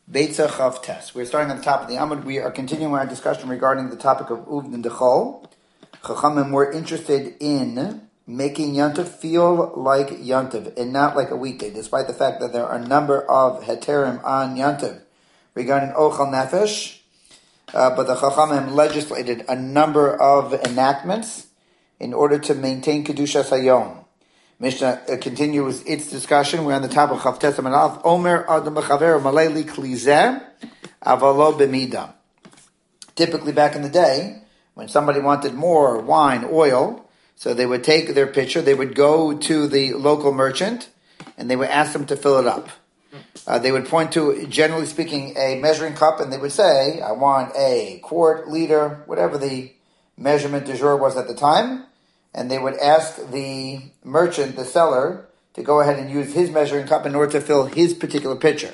Beitza Chav Tes. We're starting on the top of the Amud. We are continuing our discussion regarding the topic of Uvdin Dechol. Chachamim were interested in making Yantav feel like Yantav and not like a weekday, despite the fact that there are a number of heterim on Yantav regarding Ochal Nefesh. But the Chachamim legislated a number of enactments in order to maintain Kedushas Hayom. Mishnah continues its discussion. We're on the top of Chav Tes Amud Aleph. Omer Adam Chaver Maleli Klizeh Avalo B'Mida. Typically, back in the day, when somebody wanted more wine, oil, so they would take their pitcher, they would go to the local merchant, and they would ask them to fill it up. They would point to, generally speaking, a measuring cup, and they would say, I want a quart, liter, whatever the measurement du jour was at the time, and they would ask the merchant, the seller, to go ahead and use his measuring cup in order to fill his particular pitcher.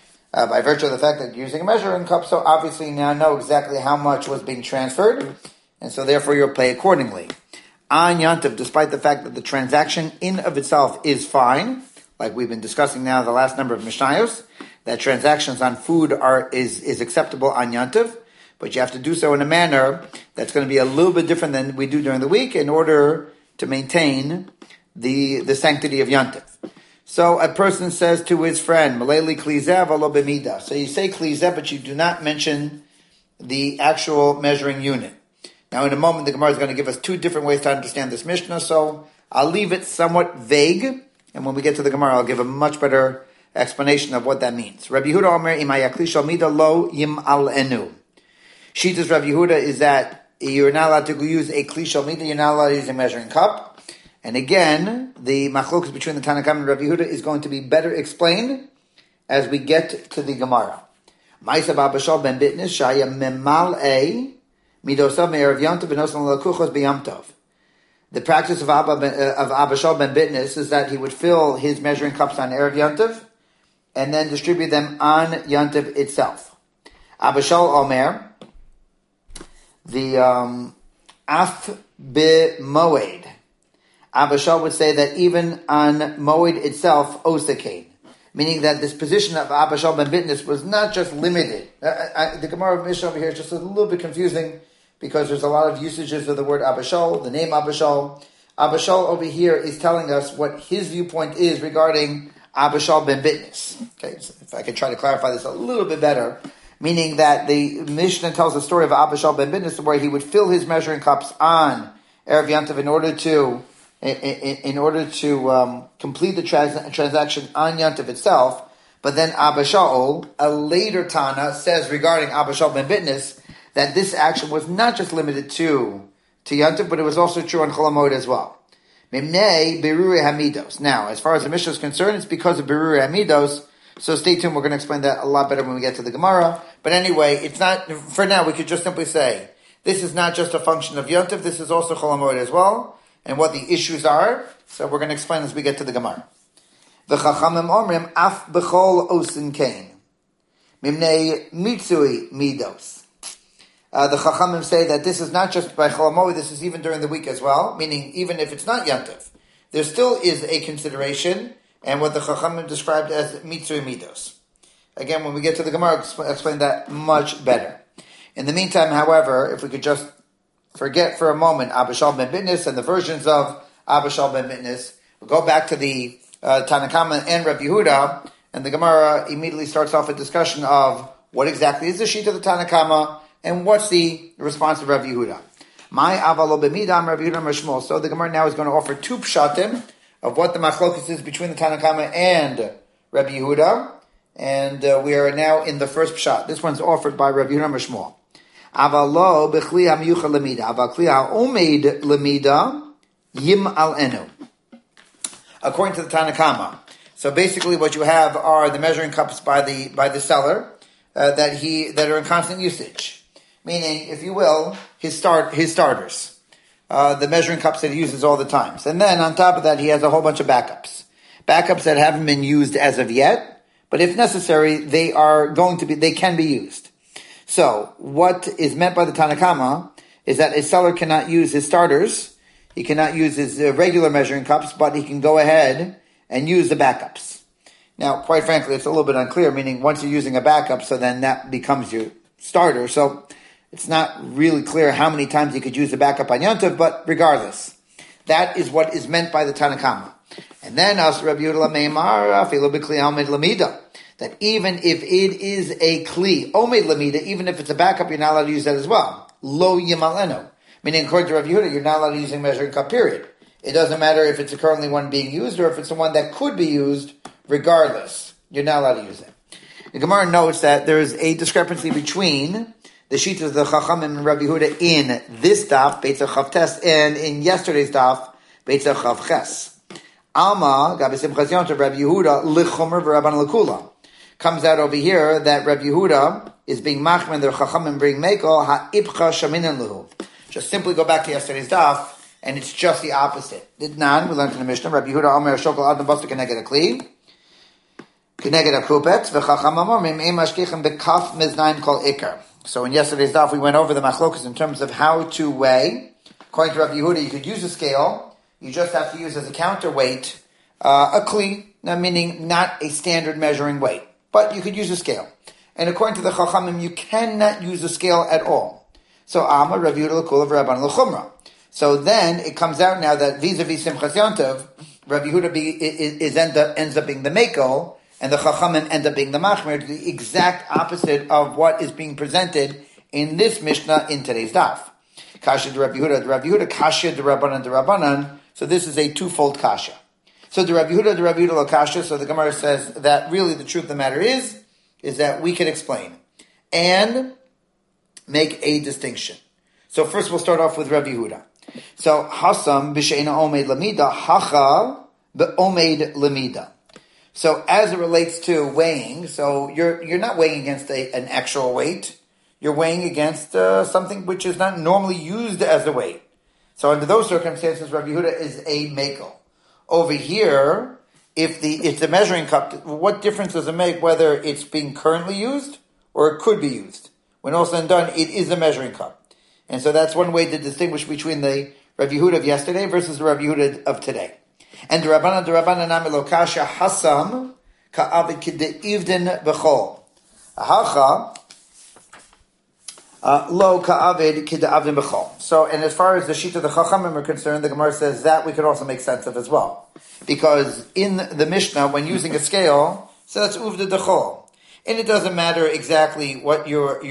By virtue of the fact that you're using a measuring cup, so obviously you now know exactly how much was being transferred, and so therefore you'll pay accordingly. On Yantav, despite the fact that the transaction in of itself is fine, like we've been discussing now the last number of Mishnayos, that transactions on food is acceptable on Yantav, but you have to do so in a manner that's going to be a little bit different than we do during the week in order to maintain the sanctity of Yantav. So a person says to his friend, Maleli Klizeh Avalo B'Mida. So you say Klizeh, but you do not mention the actual measuring unit. Now in a moment, the Gemara is going to give us two different ways to understand this Mishnah, so I'll leave it somewhat vague, and when we get to the Gemara, I'll give a much better explanation of what that means. Rabbi Yehuda Omer, Imayakli Shalmida Lo Yim Al Enu. Shitas Rabbi Yehuda is that you're not allowed to use a Kli Shalmida, you're not allowed to use a measuring cup. And again, the machlokas between the Tanna Kamma and Rabbi Yehuda is going to be better explained as we get to the Gemara. Ma'isa b'Abashal ben Bitnis shaya memal'e midosav me'erev Yom Tov v'nosan l'kuchos b'Yom Tov. The practice of Abashal ben Bitnis is that he would fill his measuring cups on erev Yom Tov and then distribute them on Yom Tov itself. Abashal Omer, the af b'moed. Abashal would say that even on Moed itself, Osakain. Meaning that this position of Abashal ben Bitnis was not just limited. The Gemara of Mishnah over here is just a little bit confusing because there's a lot of usages of the word Abashal, the name Abashal. Abashal over here is telling us what his viewpoint is regarding Abashal ben Bitnis. Okay, so if I could try to clarify this a little bit better. Meaning that the Mishnah tells the story of Abashal ben Bitnis where he would fill his measuring cups on Erev Yom Tov in order to complete the transaction on Yom Tov itself. But then Abashal, a later Tana, says regarding Abashal ben Bitnis that this action was not just limited to Yom Tov, but it was also true on Chol HaMoed as well. Mimnei Berurei Hamidos. Now, as far as the Mishnah is concerned, it's because of Berurei Hamidos. So stay tuned, we're going to explain that a lot better when we get to the Gemara. But anyway, it's not, for now, we could just simply say, this is not just a function of Yom Tov, this is also Chol HaMoed as well, and what the issues are. So we're going to explain as we get to the Gemara. The Chachamim Omrim, Af B'chol Osin Kain, Mimnei Mitsui Midos. The Chachamim say that this is not just by Chol HaMoed, this is even during the week as well, meaning even if it's not Yom Tov, there still is a consideration, and what the Chachamim described as Mitzui Midos. Again, when we get to the Gemara, I'll explain that much better. In the meantime, however, if we could just forget for a moment Abashal ben Bitnis and the versions of Abashal ben Bitnis, we'll go back to the Tanna Kamma and Rabbi Yehuda, and the Gemara immediately starts off a discussion of what exactly is the sheet of the Tanna Kamma and what's the response of Rabbi Yehuda. My avalo b'midam Rabbi Yehuda Mishmol. So the Gemara now is going to offer two pshatim of what the machlokas is between the Tanna Kamma and Rabbi Yehuda, and we are now in the first pshat. This one's offered by Rabbi Yehuda Mishmol. Avalo b'chli ha'miyucha lemida, avakli ha'omed lemida yim al enu. According to the Tanna Kamma. So basically, what you have are the measuring cups by the seller that are in constant usage. Meaning, if you will, his starters. The measuring cups that he uses all the time. And then on top of that, he has a whole bunch of backups. Backups that haven't been used as of yet, but if necessary, they can be used. So, what is meant by the Tanna Kamma is that a seller cannot use his starters, he cannot use his regular measuring cups, but he can go ahead and use the backups. Now, quite frankly, it's a little bit unclear, meaning once you're using a backup, so then that becomes your starter. So it's not really clear how many times you could use the backup on Yontif, but regardless, that is what is meant by the Tanakama. And then, Rabbi Yehuda Meimar, Afilu b'kli omed lamida, that even if it is a kli, omed lamida, even if it's a backup, you're not allowed to use that as well. Lo yimaleno. Meaning, according to Rabbi Yehuda, you're not allowed to use a measuring cup, period. It doesn't matter if it's currently one being used or if it's the one that could be used, regardless. You're not allowed to use it. The Gemara notes that there is a discrepancy between the Shitas of the Chachamim and Rabbi Yehuda in this daf, Beit Chav Tes, and in yesterday's daf, Beit Chav Ches. Alma, Gabi Simchas Yontif, Rabbi Yehuda, Lichomer v'Rabban Lekula. Comes out over here that Rabbi Yehuda is being machman, the Chachamim bring Mekel, ha'ipcha shaminan luhu. Just simply go back to yesterday's daf, and it's just the opposite. Didnan, we learned in the Mishnah, Rabbi Yehuda Omer Shokol Adam Basta Keneged Akli, Keneged Akupet, v'Chacham Amor Mim'ei Mashkichem B'Kaf Miznaim Kol Ikar. So in yesterday's daf, we went over the machlokas in terms of how to weigh. According to Rabbi Yehuda, you could use a scale. You just have to use as a counterweight a kli, meaning not a standard measuring weight. But you could use a scale. And according to the Chachamim, you cannot use a scale at all. So Amma, Rabbi Yehuda L'Kula v'Rabban L'Chumra. So then it comes out now that vis-a-vis Simchas Yontiv, Rabbi Yehuda ends up being the Mekel, and the Chachamim end up being the Machmir, the exact opposite of what is being presented in this Mishnah in today's daf. Kasha de Rabbi Yehuda, Kasha de Rabbanan. So this is a twofold kasha. So the Rabbi Yehuda la kasha. So the Gemara says that really the truth of the matter is that we can explain and make a distinction. So first we'll start off with Rabbi Yehuda. So Hasam b'sheina omed lamida, hacha be'omed lamida. So as it relates to weighing, so you're not weighing against an actual weight. You're weighing against something which is not normally used as a weight. So under those circumstances, Rabbi Yehuda is a mekel. Over here, if it's a measuring cup, what difference does it make whether it's being currently used or it could be used? When all said and done, it is a measuring cup. And so that's one way to distinguish between the Rabbi Yehuda of yesterday versus the Rabbi Yehuda of today. And the Rabbanan namelo kasha hasam ka'avid k'de'ivdin b'chol. Hacha lo ka'avid k'de'avdin b'chol. So, and as far as the sheet of the Chachamim are concerned, the Gemara says that we could also make sense of as well. Because in the Mishnah, when using a scale, so that's uvda d'chol. And it doesn't matter exactly what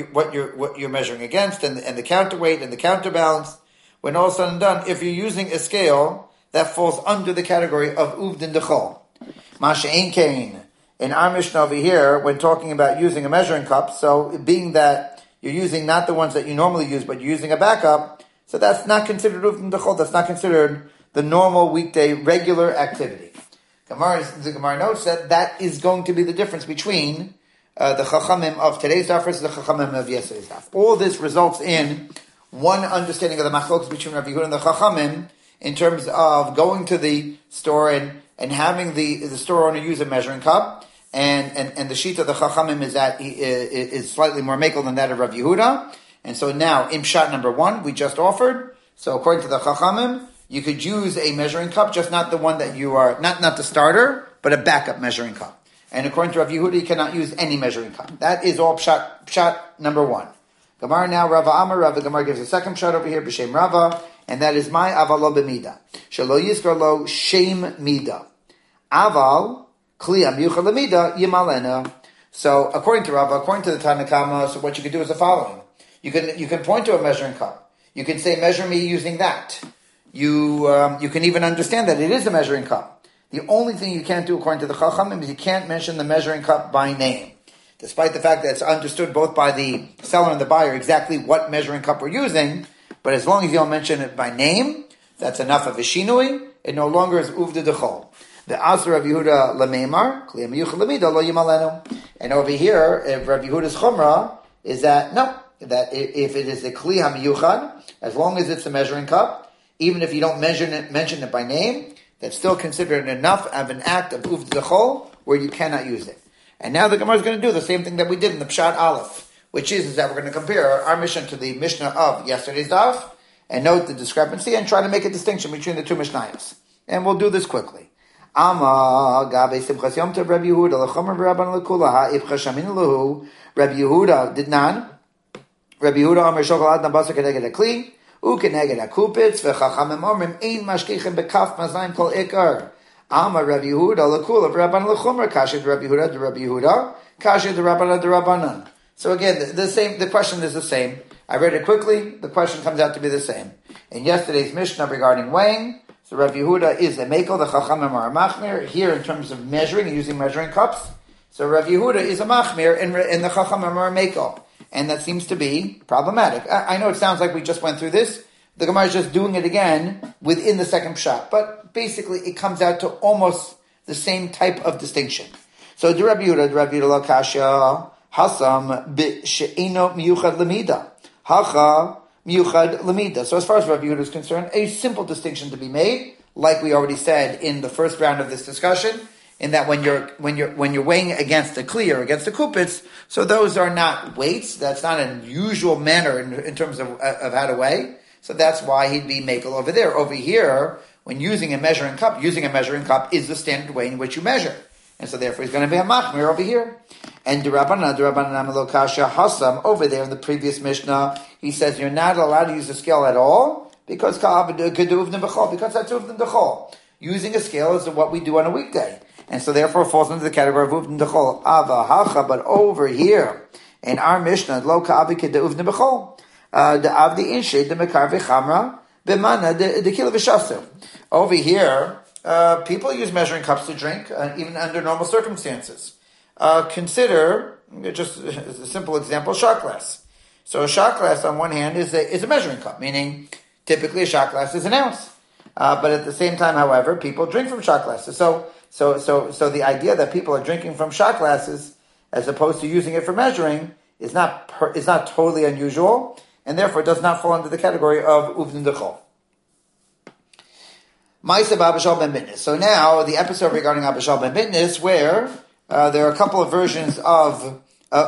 you're measuring against and the counterweight and the counterbalance. When all said and done, if you're using a scale, that falls under the category of uvdin d'chol. Masha ein kain. In our Mishnah over here, when talking about using a measuring cup, so being that you're using not the ones that you normally use, but you're using a backup, so that's not considered uvdin d'chol. That's not considered the normal weekday regular activity. The Gemara notes that is going to be the difference between the Chachamim of today's daf versus the Chachamim of yesterday's daf. All this results in one understanding of the machlokas between Rabbi Yehuda and the Chachamim in terms of going to the store and having the store owner use a measuring cup, and the sheet of the Chachamim is that is slightly more makel than that of Rabbi Yehuda. And so now, in Pshat number 1, we just offered. So according to the Chachamim, you could use a measuring cup, just not the one that you are, not the starter, but a backup measuring cup. And according to Rabbi Yehuda, you cannot use any measuring cup. That is all Pshat number 1. Gemara now, Rava Amar, Rava Gemara gives a second Pshat over here, B'Shem Rava, and that is my Aval lo b'mida. Shelo yizkar lo shem mida. Aval, kli amiyuchad lemida, yimalena. So according to Rava, according to the Tanakama, so what you can do is the following. You can point to a measuring cup. You can say, measure me using that. You can even understand that it is a measuring cup. The only thing you can't do according to the Chachamim is you can't mention the measuring cup by name. Despite the fact that it's understood both by the seller and the buyer exactly what measuring cup we're using, but as long as you don't mention it by name, that's enough of a shinui. It no longer is uvda d'chol. The Asr of Yehuda Lameimar, Kli Amiyuchad Lamida Lo Yimalenu. And over here, if Rabbi Yehuda's Chumrah is that, no, that if it is a Kli Hamiyuchad, as long as it's a measuring cup, even if you don't mention it by name, that's still considered enough of an act of uvda d'chol where you cannot use it. And now the Gemara is going to do the same thing that we did in the Pshat Aleph, which is that we're going to compare our Mishnah to the Mishnah of yesterday's daf and note the discrepancy and try to make a distinction between the two Mishnayos. And we'll do this quickly. Ama gabe simchas yom tov Rabbi Yehuda lechomer v'rabban lekula ha'ipcha shamin lahu. Rabbi Yehuda did not. Rabbi Yehuda Amar Shokolad Nabasa Keneged Akli, Ukeneged Akupitz, Vechachamim Omrim Ein Mashkichem Bekaf Mazayim Kol Ikar. Amar Rabbi Yehuda Lekula Rabban Lechomer Kashid Rabbi Yehuda de Rabbi Yehuda Kashid the Rabban de Rabbanan. So again, the question is the same. I read it quickly. The question comes out to be the same. In yesterday's Mishnah regarding weighing, so Rabbi Yehuda is a Mekel, the Chachamim are a Machmir. Here in terms of measuring, using measuring cups. So Rabbi Yehuda is a Machmir, and the Chachamim are a Mekel. And that seems to be problematic. I know it sounds like we just went through this. The Gemara is just doing it again within the second pshat. But basically it comes out to almost the same type of distinction. So, Rabbi Yehuda la kasha, hasam she'eno miyuchad lemida. Hacha miyuchad lemida. So as far as Rabbi Yehuda is concerned, a simple distinction to be made, like we already said in the first round of this discussion, in that when you're weighing against a kli or against a kupitz, so those are not weights. That's not an usual manner in terms of how to weigh. So that's why he'd be makel over there. Over here, when using a measuring cup is the standard way in which you measure, and so therefore he's going to be a machmir over here. And D'Rabbanan Amalokasha Hasam over there in the previous Mishnah, he says you're not allowed to use a scale at all because that's uvdin dechol. Using a scale is what we do on a weekday. And so therefore it falls into the category of uvdin dechol. Ava hacha, but over here in our Mishnah, lo ka'avi kede uvdin bechol. The avdi inshe the mekar v'chamra b'mana the kilo v'shasu. Over here, people use measuring cups to drink, even under normal circumstances. Consider just a simple example: shot glass. So a shot glass, on one hand, is a measuring cup, meaning typically a shot glass is an ounce. But at the same time, however, people drink from shot glasses. So the idea that people are drinking from shot glasses as opposed to using it for measuring is not totally unusual, and therefore it does not fall under the category of uvdin dechol. Ma'aseh Abishal ben Bitnis. So now the episode regarding Abishal ben Bitnis, where there are a couple of versions of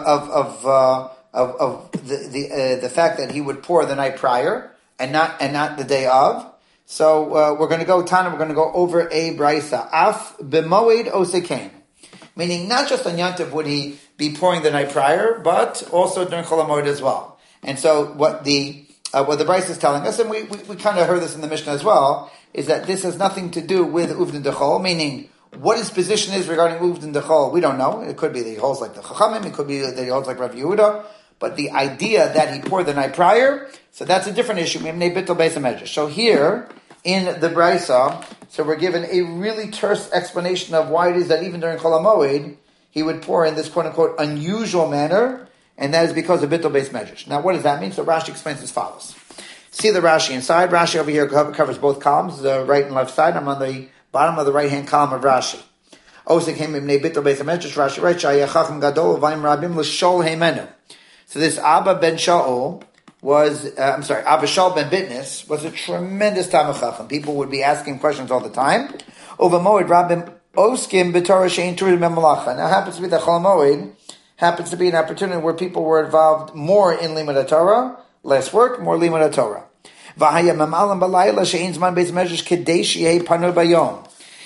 the fact that he would pour the night prior and not the day of. So we're going to go over a brisa. Af b'moed osekain, meaning not just on Yantiv would he be pouring the night prior, but also during Chol HaMoed as well. And so what the brisa is telling us, and we kind of heard this in the Mishnah as well, is that this has nothing to do with uvdin dechol, meaning what his position is regarding uvdin dechol, we don't know. It could be that he holds like the Chachamim, it could be that he holds like Rabbi Yehuda, but the idea that he poured the night prior, so that's a different issue. So here, in the Brisa, so we're given a really terse explanation of why it is that even during Chol HaMoed, he would pour in this quote-unquote unusual manner, and that is because of Bittul Beis Medrash. Now what does that mean? So Rashi explains as follows. See the Rashi inside. Rashi over here covers both columns, the right and left side. I'm on the bottom of the right-hand column of Rashi. Osik him ibnei Bittul Beis Medrash, Rashi writes, Shaya Chacham Gadol Vayim Rabim L'Shol Heimenu. So this Abba ben Shaul Abishal ben Bitnis was a tremendous Talmid Chacham. People would be asking questions all the time. Over Moed Rabim Oskim b'Torah she'ein Turim b'Malacha. Now it happens to be that Chol HaMoed happens to be an opportunity where people were involved more in Limud Torah, less work, more Limud Torah. V'haya memalam b'layla she'ein zman beis medrash kedei sheyeh panu bayom.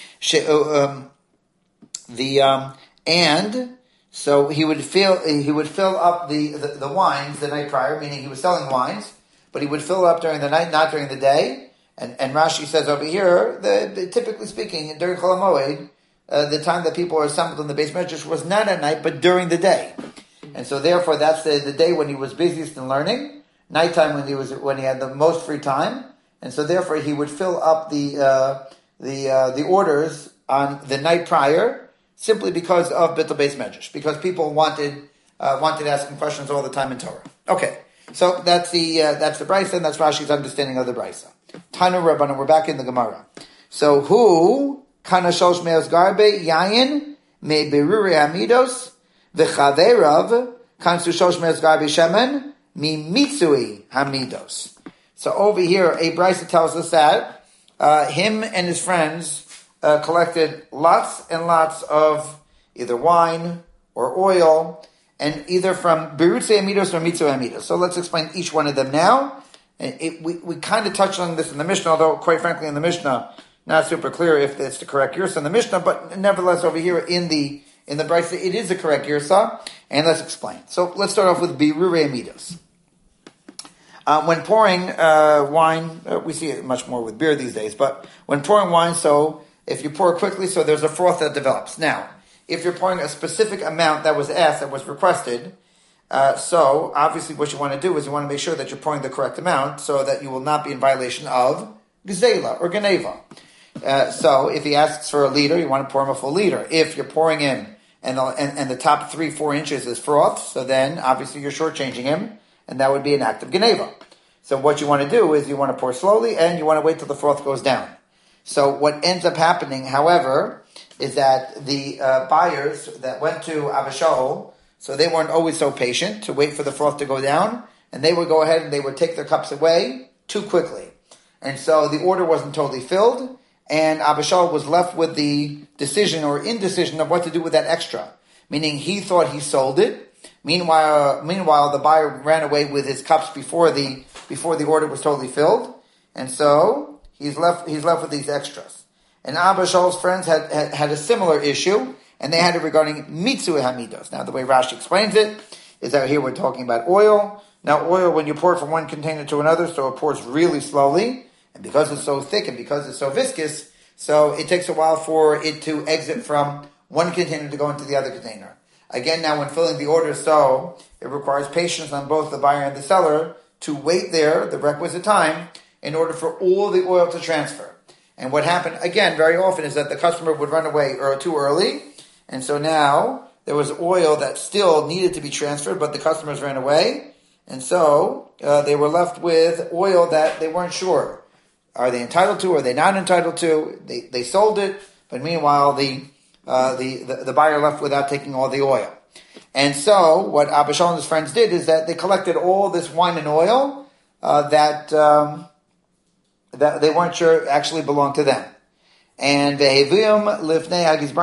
And so he would fill up the wines the night prior, meaning he was selling wines, but he would fill up during the night, not during the day. And Rashi says over here, typically speaking, during Chol HaMoed, the time that people were assembled in the Beis Medrash was not at night, but during the day. And so therefore that's the day when he was busiest in learning, nighttime when he had the most free time. And so therefore he would fill up the orders on the night prior, simply because of Bittul Beis Medrash, because people wanted asking questions all the time in Torah. Okay, so that's the brisa, and that's Rashi's understanding of the brisa. Tanu Rabbanan, we're back in the Gemara. So who kana shosh me'os garbe yayin me beruri hamidos v'chaverav kansu shosh me'os garbe shemen mi mitzui hamidos. So over here, a brisa tells us that him and his friends collected lots and lots of either wine or oil, and either from Berutze Amidos or Mitzvah Amidos. So let's explain each one of them now. We kind of touched on this in the Mishnah, although quite frankly in the Mishnah, Not super clear if it's the correct Yirsa in the Mishnah, but nevertheless over here in the Brisa, it is the correct Yirsa, and let's explain. So let's start off with Birurei Midos. When pouring wine, we see it much more with beer these days, but when pouring wine, so if you pour quickly, so there's a froth that develops. Now, if you're pouring a specific amount that was asked, that was requested, so obviously what you want to do is you want to make sure that you're pouring the correct amount so that you will not be in violation of Gzela or Geneva. So if he asks for a liter, you want to pour him a full liter. If you're pouring in and the top 3-4 inches is froth, so then obviously you're shortchanging him, and that would be an act of Geneva. So what you want to do is you want to pour slowly and you want to wait till the froth goes down. So what ends up happening, however, is that the buyers that went to Abishol, so they weren't always so patient to wait for the froth to go down, and they would go ahead and they would take their cups away too quickly. And so the order wasn't totally filled, and Abishol was left with the decision or indecision of what to do with that extra. Meaning he thought he sold it. Meanwhile, the buyer ran away with his cups before the order was totally filled. And so he's left with these extras. And Abishol's friends had a similar issue, and they had it regarding Mitzui Hamidos. Now the way Rashi explains it is that here we're talking about oil. Now oil, when you pour it from one container to another, so it pours really slowly. And because it's so thick and because it's so viscous, so it takes a while for it to exit from one container to go into the other container. Again, now when filling the order, so it requires patience on both the buyer and the seller to wait there the requisite time in order for all the oil to transfer. And what happened, again, very often is that the customer would run away too early, and so now there was oil that still needed to be transferred, but the customers ran away, and so they were left with oil that they weren't sure. Are they entitled to? Are they not entitled to? They sold it, but meanwhile the buyer left without taking all the oil. And so what Abishol and his friends did is that they collected all this wine and oil that they weren't sure actually belonged to them. And they brought it to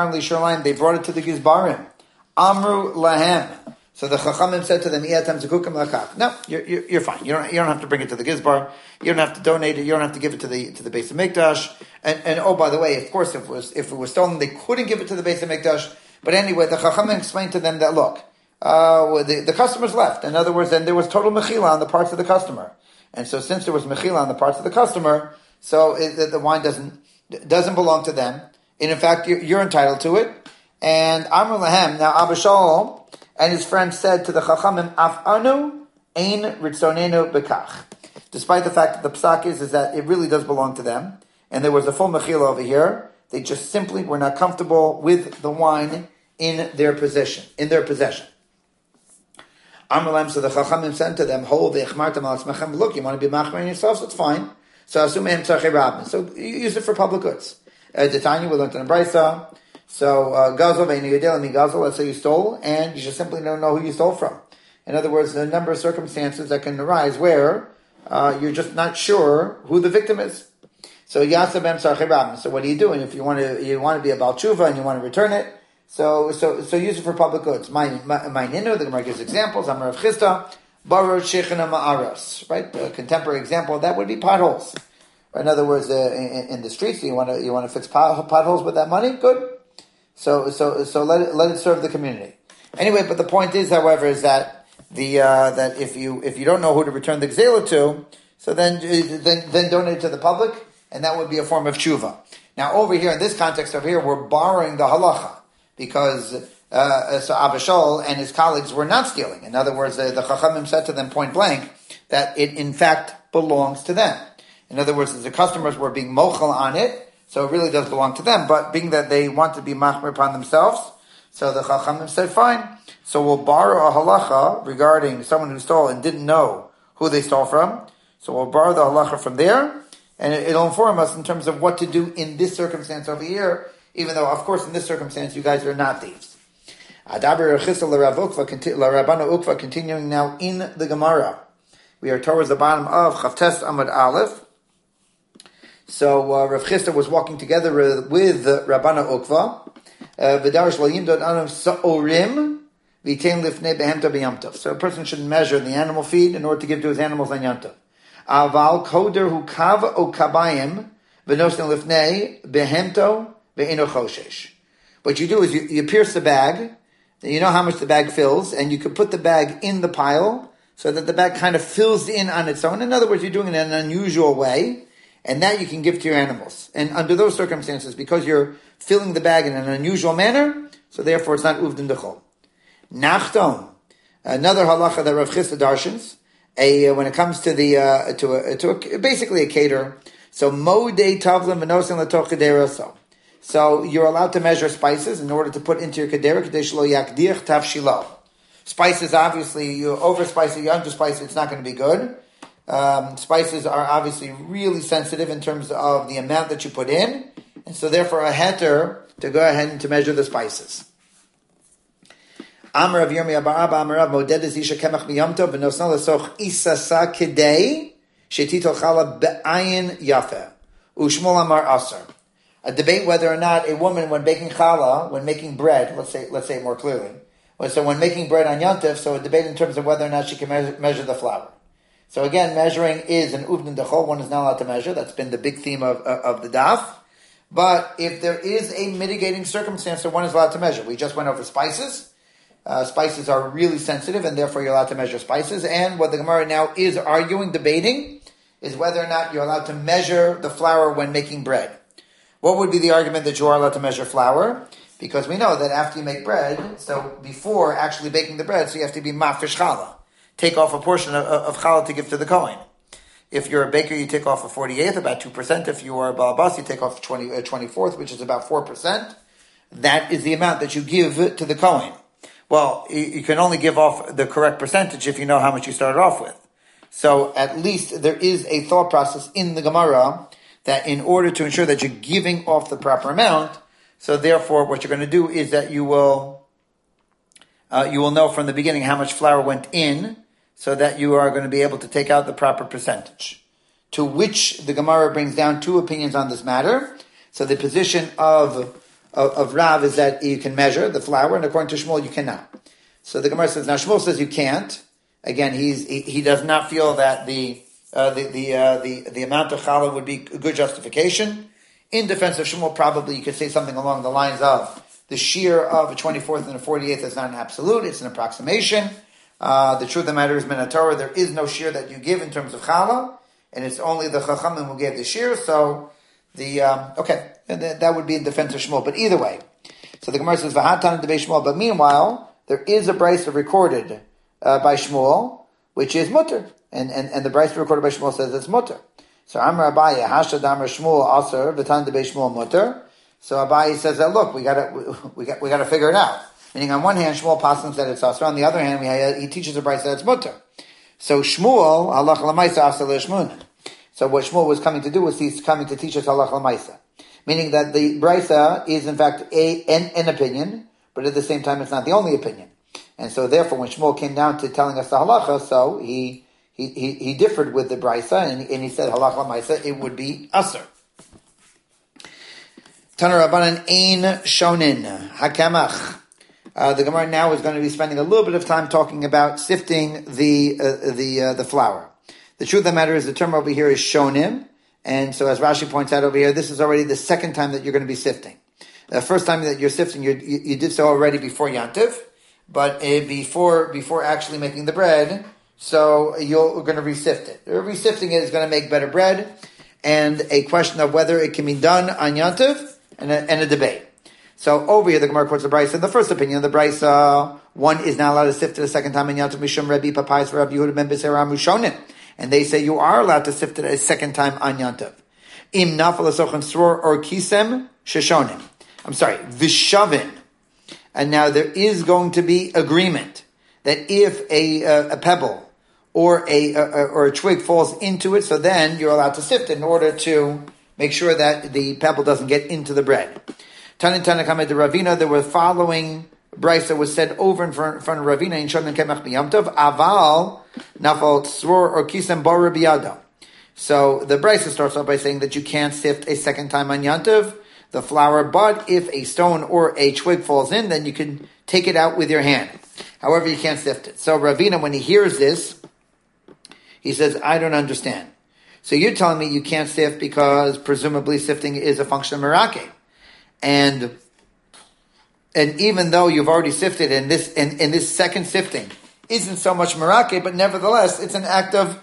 the Gizbarim. Amru lahem. So the Chachamim said to them, no, you're fine. You don't have to bring it to the Gizbar. You don't have to donate it. You don't have to give it to the Beis HaMikdash. And oh, by the way, of course, if it was stolen, they couldn't give it to the Beis HaMikdash. But anyway, the Chachamim explained to them that, look, the customers left. In other words, then there was total mechila on the parts of the customer. And so since there was mechila on the parts of the customer, so the wine doesn't belong to them. And in fact, you're entitled to it. And Amr Lahem, now Abishol and his friends said to the Chachamim, Af anu ein ritzonenu bekach. Despite the fact that the psak is that it really does belong to them, and there was a full mechila over here, they just simply were not comfortable with the wine in their possession. Amr Lahem, so the Chachamim said to them, Hold ve'echmartem al tzmechem. Look, you want to be machmer yourselves, that's fine. So assume mehem tzarchei rabin. So you use it for public goods. Detanya, we learned in the Brisa. So, gazel ve'enu yodel mi gazel, let's say you stole, and you just simply don't know who you stole from. In other words, there are a number of circumstances that can arise where you're just not sure who the victim is. So, yasabem sarchei rabin. So what are you doing? If you want to be a Baal Tshuva and you want to return it, so use it for public goods. My ninu, the Gemara gives examples. Amar Rav Chisda, Baror Shechina Ma'aras, right? A contemporary example that would be potholes. In other words, in the streets, you want to fix potholes with that money. Good. So let it serve the community. Anyway, but the point is, however, is that that if you don't know who to return the gzela to, so then donate it to the public, and that would be a form of tshuva. Now, over here in this context over here, we're borrowing the halacha because so Abishol and his colleagues were not stealing. In other words, the Chachamim said to them point blank that it in fact belongs to them. In other words, the customers were being mochel on it. So it really does belong to them, but being that they want to be machmer upon themselves, so the Chachamim said, fine. So we'll borrow a halacha regarding someone who stole and didn't know who they stole from. So we'll borrow the halacha from there, and it'll inform us in terms of what to do in this circumstance over here, even though, of course, in this circumstance, you guys are not thieves. Adaber Rechisa Rabana Ukva, continuing now in the Gemara. We are towards the bottom of Chavtes Amud Aleph. So Rav Chisda was walking together with Rabbana Ukva. So a person should measure the animal feed in order to give to his animals on Yantav. Aval koder hu kava o kabayim v'nosin lifnei behemto ve'eno choshesh. What you do is you pierce the bag. You know how much the bag fills, and you can put the bag in the pile so that the bag kind of fills in on its own. In other words, you're doing it in an unusual way, and that you can give to your animals. And under those circumstances, because you're filling the bag in an unusual manner, so therefore it's not uvdin dechol. Nachton, another halacha that Rav Chisda darshans, when it comes to basically a caterer. So modei tavlim v'nosin l'toch kedera so. So you're allowed to measure spices in order to put into your kedera kadesh lo yakdiach tavshilo. Spices, obviously, you overspice it, you underspice it, it's not going to be good. Spices are obviously really sensitive in terms of the amount that you put in, and so therefore a heter to go ahead and to measure the spices. Amar Rav Yirmiyah bar Abba Amar Rav moded zisha kemach miyom tov v'nosna l'soch isasa kedei shetitol chala be'ayin yafeh u'shmol amar asar. A debate whether or not a woman, when baking challah, when making bread, let's say it more clearly. So when making bread on Yontif, so a debate in terms of whether or not she can measure the flour. So again, measuring is an uvdin dechol. One is not allowed to measure. That's been the big theme of the daf. But if there is a mitigating circumstance, so one is allowed to measure. We just went over spices. Spices are really sensitive, and therefore you're allowed to measure spices. And what the Gemara now is debating, is whether or not you're allowed to measure the flour when making bread. What would be the argument that you are allowed to measure flour? Because we know that after you make bread, so before actually baking the bread, so you have to be mafresh challah. Take off a portion of challah to give to the Kohen. If you're a baker, you take off a 48th, about 2%. If you are a balabas, you take off 24th, which is about 4%. That is the amount that you give to the Kohen. Well, you can only give off the correct percentage if you know how much you started off with. So at least there is a thought process in the Gemara that in order to ensure that you're giving off the proper amount, so therefore what you're going to do is that you will know from the beginning how much flour went in, so that you are going to be able to take out the proper percentage. To which the Gemara brings down two opinions on this matter. So the position of Rav is that you can measure the flour, and according to Shmuel you cannot. So the Gemara says, now Shmuel says you can't. Again, he does not feel that the amount of challah would be a good justification. In defense of Shmuel, probably you could say something along the lines of the shear of a 24th and a 48th is not an absolute, it's an approximation. The truth of the matter is, min Torah, there is no shear that you give in terms of challah, and it's only the chachamim who gave the shear. So that would be in defense of Shmuel. But either way, so the Gemara says v'hatan debei Shmuel. But meanwhile, there is a brayso recorded by Shmuel, which is mutter, and the brayso recorded by Shmuel says it's mutter. So Amar Abaye Hashad Amar Shmuel Aser v'tan debei Shmuel mutter. So Abaye says that look, we got to figure it out. Meaning, on one hand, Shmuel passes that it's asr. On the other hand, he teaches a brayso that it's mutter. So Shmuel halach l'maisa asr l'shmuna. So what Shmuel was coming to do was he's coming to teach us halach l'maisa, meaning that the brayso is in fact an opinion, but at the same time it's not the only opinion. And so therefore, when Shmuel came down to telling us the halacha, so he differed with the brayso, and he said halach l'maisa it would be asr. Taner Rabbanan ein shonin hakamach. The Gemara now is going to be spending a little bit of time talking about sifting the flour. The truth of the matter is the term over here is shonim, and so as Rashi points out over here, this is already the second time that you're going to be sifting. The first time that you're sifting, you did so already before Yantiv, but before actually making the bread, so you're going to resift it. Resifting it is going to make better bread, and a question of whether it can be done on Yantiv, and a debate. So over here, the Gemara quotes the brayso. The first opinion of the brayso, one is not allowed to sift it a second time in Yantiv Mishum Rabbi Papayis for Rabbi Yehuda ben Beseira Mushonim, and they say you are allowed to sift it a second time on Yantiv. Im nafal asochan sror or kisem sheshonim. I'm sorry, vishavin. And now there is going to be agreement that if a pebble or a twig falls into it, so then you're allowed to sift it in order to make sure that the pebble doesn't get into the bread. Tanin Tanakama de Ravina, there were following brayso was said over in front of Ravina in Shonim Kemach B'Yom Tov, Aval Nafal Tzror or Kisem Bar Biyado. So the brayso starts off by saying that you can't sift a second time on Yom Tov the flour, but if a stone or a twig falls in, then you can take it out with your hand. However, you can't sift it. So Ravina, when he hears this, he says, I don't understand. So you're telling me you can't sift because presumably sifting is a function of merake. And even though you've already sifted, and this second sifting isn't so much merake, but nevertheless, it's an act of,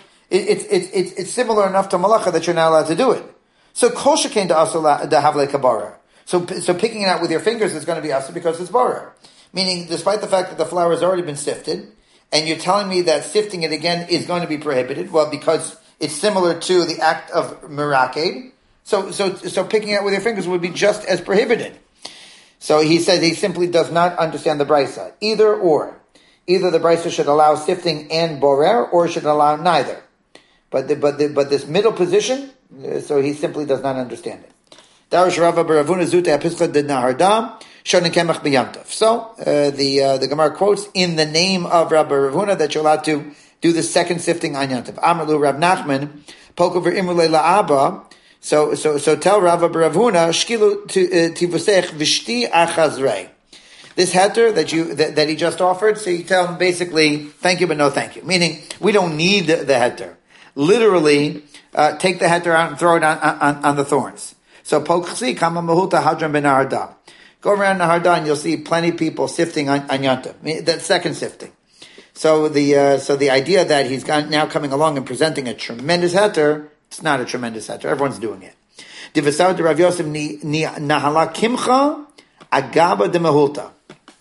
it's similar enough to malacha that you're not allowed to do it. So kol shekain dahavle kabara. So picking it out with your fingers is going to be asa because it's bara. Meaning, despite the fact that the flour has already been sifted, and you're telling me that sifting it again is going to be prohibited, well, because it's similar to the act of merake. So picking it out with your fingers would be just as prohibited. So he says he simply does not understand the brisa. Either or. Either the brisa should allow sifting and borer, or should allow neither. But this middle position, so he simply does not understand it. Darish Rava Baravuna Zuta Epischa de Naharda Shonin Kemach B'Yamtov. So the Gemara quotes in the name of Rabbi Ravuna that you're allowed to do the second sifting on Yantav. Amrlu Rav Nachman Pokover Imrule La'aba. So tell Rabbi Ravuna Shkilu Tivusech Vishti Achazrei. This heter that he just offered, so you tell him basically, thank you, but no thank you. Meaning, we don't need the heter. Literally, take the heter out and throw it on the thorns. So, Pokchi Kama Mahuta Hadran Ben Naharda. Go around Naharda and you'll see plenty of people sifting on Yantav. That second sifting. So the idea that he's now coming along and presenting a tremendous heter, it's not a tremendous heter. Everyone's doing it. Divasav de Rav Yosef Nahala Kimcha Agaba de Mahulta.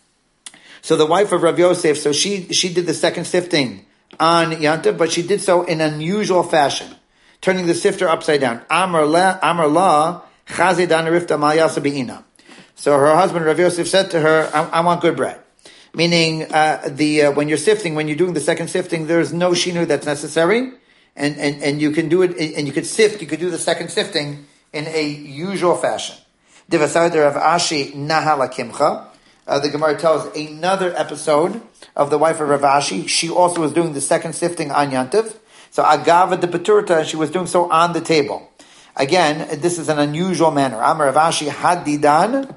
So the wife of Rav Yosef, so she did the second sifting on Yantav, but she did so in unusual fashion, turning the sifter upside down. Amar la chaze dan rifta mal yasa be'ina. So her husband Rav Yosef said to her, I want good bread. Meaning, when you're sifting, when you're doing the second sifting, there's no shinu that's necessary, and you can do it, and you could do the second sifting in a usual fashion. Divasar Rav Ashi nahala kimcha. The Gemara tells another episode of the wife of Rav Ashi. She also was doing the second sifting on Yantav. So agava de beturta, she was doing so on the table. Again, this is an unusual manner. Amar Rav Ashi hadidan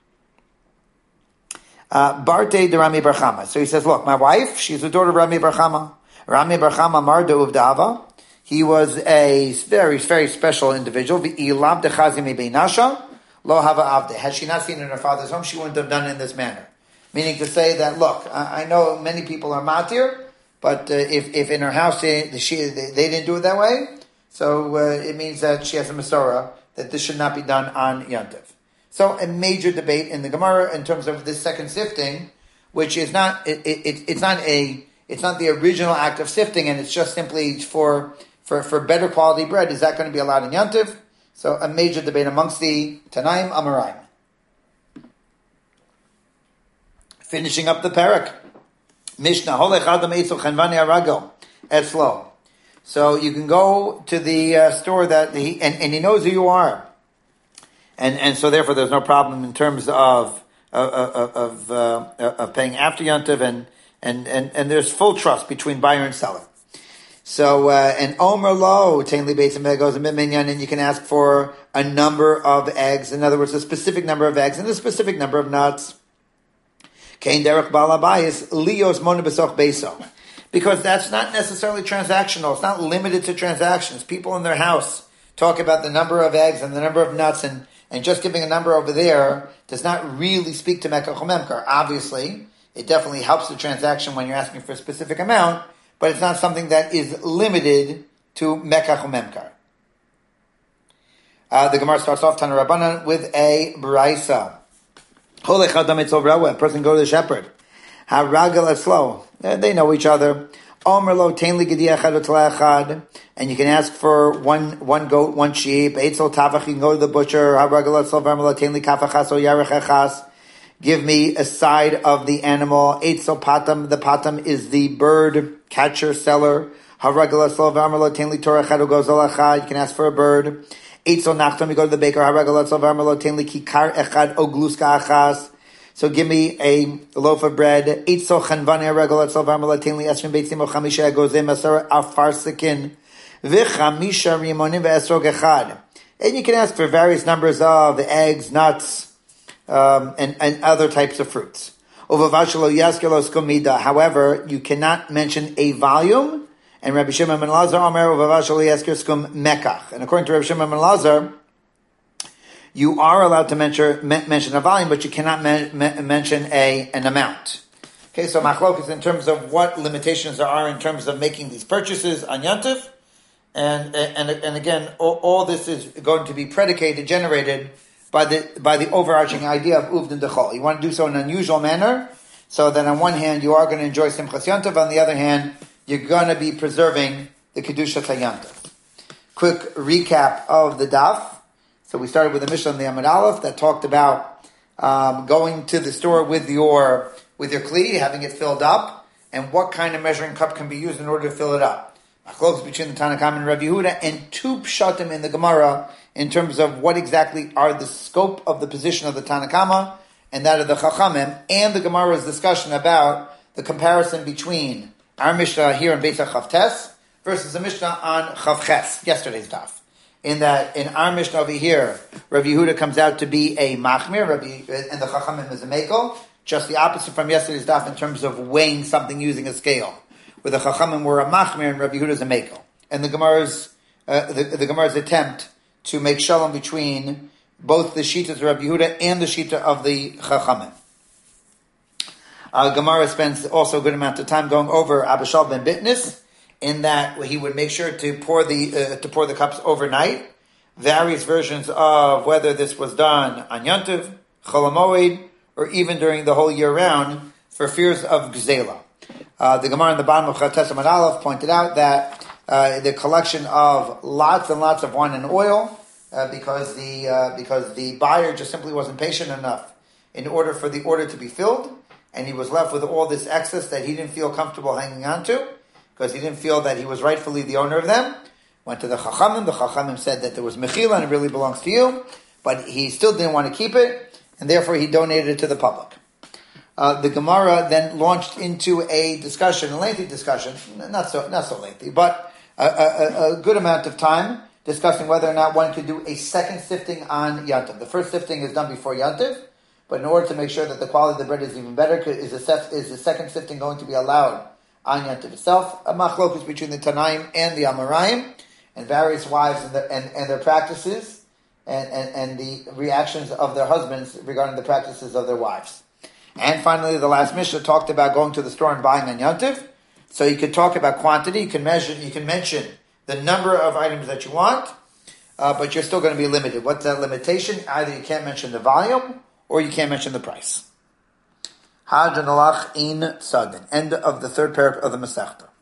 barte de Rami bar Chama. So he says, look, my wife, she's the daughter of Rami bar Chama. Rami bar Chama mardo uvdava. He was a very, very special individual. V'ilab de chazimi beinasha. Lo hava avde. Had she not seen in her father's home, she wouldn't have done it in this manner. Meaning to say that, look, I know many people are matir, but if in her house they didn't do it that way, so it means that she has a Masorah, that this should not be done on Yantav. So a major debate in the Gemara in terms of this second sifting, which is not it's not the original act of sifting, and it's just simply for better quality bread. Is that going to be allowed in Yantav? So a major debate amongst the Tanaim Amoraim. Finishing up the parak. Mishnah, Holech Adam Eitzel Chanvani Arago, Etzlo. So you can go to the store that and he knows who you are. And so therefore there's no problem in terms of paying after Yantav, and there's full trust between buyer and seller. So, and Omer Lo, Tainli Beis and goes a minyan, and you can ask for a number of eggs. In other words, a specific number of eggs and a specific number of nuts. Kain Derech Balabayis, Lios Mona Besoch Beso. Because that's not necessarily transactional. It's not limited to transactions. People in their house talk about the number of eggs and the number of nuts, and just giving a number over there does not really speak to Mekach Memkar. Obviously, it definitely helps the transaction when you're asking for a specific amount, but it's not something that is limited to Mekach Memkar. The Gemara starts off Tana Rabbanan with a Braisa. A person go to the shepherd. Haragal Eslo. They know each other. And you can ask for one goat, one sheep. You can go to the butcher. Give me a side of the animal. The patam is the bird catcher, seller. You can ask for a bird. You go to the baker. So give me a loaf of bread. And you can ask for various numbers of eggs, nuts, and other types of fruits. However, you cannot mention a volume, And Rabbi Shimon ben Lazar, Omer Uvavash Oli Esker Skum Mekach. And according to Rabbi Shimon ben Lazar, you are allowed to mention a volume, but you cannot mention an amount. Okay, so machlok is in terms of what limitations there are in terms of making these purchases on Yantiv. And again, all this is going to be generated by the overarching idea of Uvdin Dechol. You want to do so in an unusual manner, so that on one hand you are going to enjoy Simchas Yantiv, on the other hand you're going to be preserving the Kedusha Yantiv. Quick recap of the daf. So we started with the Mishnah on the Amud Aleph that talked about going to the store with your kli, having it filled up, and what kind of measuring cup can be used in order to fill it up. Machlokes between the Tanna Kamma and Rabbi Yehuda, and two pshatim in the Gemara in terms of what exactly are the scope of the position of the Tanna Kamma and that of the Chachamim, and the Gemara's discussion about the comparison between our Mishnah here in Beis Chavtes versus the Mishnah on Chavches, yesterday's daf. In that, in our Mishnah over here, Rabbi Yehuda comes out to be a machmir, and the Chachamim is a mekel, just the opposite from yesterday's daf in terms of weighing something using a scale, where the Chachamim were a machmir and Rabbi Yehuda is a mekel. And the Gemara's attempt to make shalom between both the shita of Rabbi Yehuda and the shita of the Chachamim. Gemara spends also a good amount of time going over Abba Shal ben Bitnis, in that he would make sure to pour the cups overnight. Various versions of whether this was done on Yantiv, Chol HaMoed, or even during the whole year round for fears of Gzela. The Gemara in the bottom of Chavtes Amud Aleph pointed out that the collection of lots and lots of wine and oil, because the buyer just simply wasn't patient enough in order for the order to be filled, and he was left with all this excess that he didn't feel comfortable hanging on to, because he didn't feel that he was rightfully the owner of them. Went to the Chachamim said that there was Mechila and it really belongs to you, but he still didn't want to keep it, and therefore he donated it to the public. The Gemara then launched into a lengthy discussion, not so lengthy, but a good amount of time, discussing whether or not one could do a second sifting on Yantiv. The first sifting is done before Yantiv, but in order to make sure that the quality of the bread is even better, is the second sifting going to be allowed on Yantiv itself? A machlokus between the Tanaim and the Amoraim, and various wives and their practices, and the reactions of their husbands regarding the practices of their wives. And finally, the last Mishnah talked about going to the store and buying on Yantiv. So you could talk about quantity, you can mention the number of items that you want, but you're still going to be limited. What's that limitation? Either you can't mention the volume, or you can't mention the price. Hadran alach in Sadin. End of the third paragraph of the Masechta.